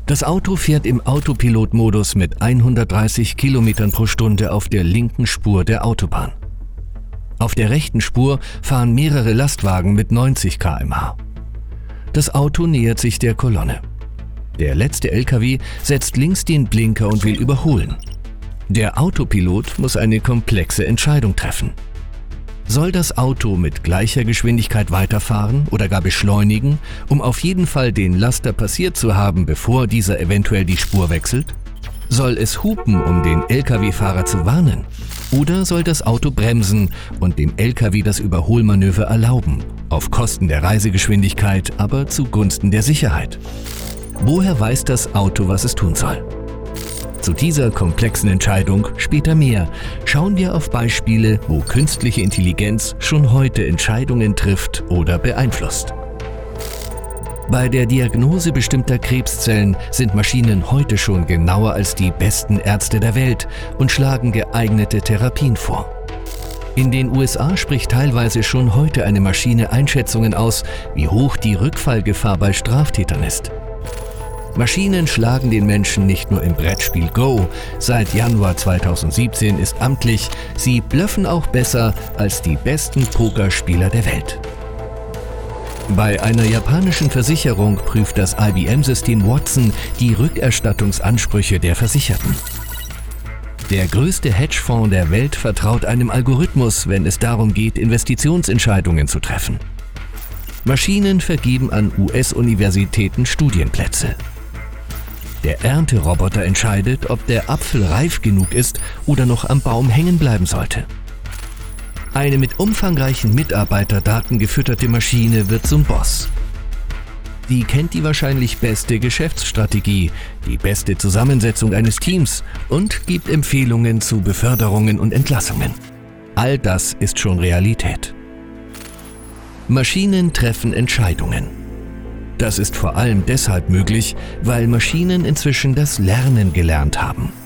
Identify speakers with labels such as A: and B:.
A: Das Auto fährt im Autopilot-Modus mit 130 Kilometern pro Stunde auf der linken Spur der Autobahn. Auf der rechten Spur fahren mehrere Lastwagen mit 90 km/h. Das Auto nähert sich der Kolonne. Der letzte LKW setzt links den Blinker und will überholen. Der Autopilot muss eine komplexe Entscheidung treffen. Soll das Auto mit gleicher Geschwindigkeit weiterfahren oder gar beschleunigen, um auf jeden Fall den Laster passiert zu haben, bevor dieser eventuell die Spur wechselt? Soll es hupen, um den LKW-Fahrer zu warnen? Oder soll das Auto bremsen und dem LKW das Überholmanöver erlauben, auf Kosten der Reisegeschwindigkeit, aber zugunsten der Sicherheit? Woher weiß das Auto, was es tun soll? Zu dieser komplexen Entscheidung später mehr. Schauen wir auf Beispiele, wo künstliche Intelligenz schon heute Entscheidungen trifft oder beeinflusst. Bei der Diagnose bestimmter Krebszellen sind Maschinen heute schon genauer als die besten Ärzte der Welt und schlagen geeignete Therapien vor. In den USA spricht teilweise schon heute eine Maschine Einschätzungen aus, wie hoch die Rückfallgefahr bei Straftätern ist. Maschinen schlagen den Menschen nicht nur im Brettspiel Go. Seit Januar 2017 ist amtlich, sie blöffen auch besser als die besten Pokerspieler der Welt. Bei einer japanischen Versicherung prüft das IBM-System Watson die Rückerstattungsansprüche der Versicherten. Der größte Hedgefonds der Welt vertraut einem Algorithmus, wenn es darum geht, Investitionsentscheidungen zu treffen. Maschinen vergeben an US-Universitäten Studienplätze. Der Ernteroboter entscheidet, ob der Apfel reif genug ist oder noch am Baum hängen bleiben sollte. Eine mit umfangreichen Mitarbeiterdaten gefütterte Maschine wird zum Boss. Die kennt die wahrscheinlich beste Geschäftsstrategie, die beste Zusammensetzung eines Teams und gibt Empfehlungen zu Beförderungen und Entlassungen. All das ist schon Realität. Maschinen treffen Entscheidungen. Das ist vor allem deshalb möglich, weil Maschinen inzwischen das Lernen gelernt haben.